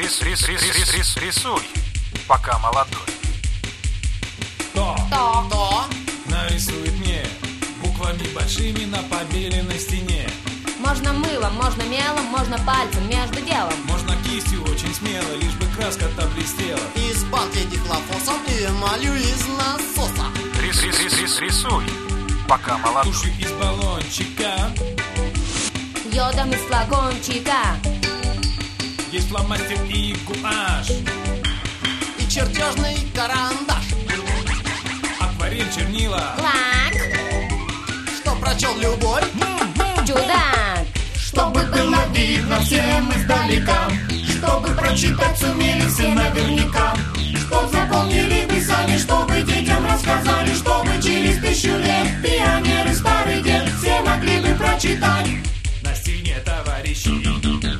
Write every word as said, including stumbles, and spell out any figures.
Рис, рис, рис, рис, рис, рисуй, пока молодой. Кто? Кто? Кто? Нарисует мне буквами большими на побеленной стене. Можно мылом, можно мелом, можно пальцем между делом. Можно кистью очень смело, лишь бы краска-то блестела. Из банки дихлофосом и эмалью из насоса. Рис, рис, рис, рис, рисуй, пока молодой. Тушью из баллончика. Йодом из флакончика. Есть фломастер и гуашь. И чертежный карандаш. Акварель, чернила. Лак. Что прочел любой? Чудак. Чтобы было видно всем издалека, чтобы прочитать сумели все наверняка, чтоб запомнили вы сами, чтобы детям рассказали, чтобы через тысячу лет пионеры старый дед все могли бы прочитать. На стене, товарищи,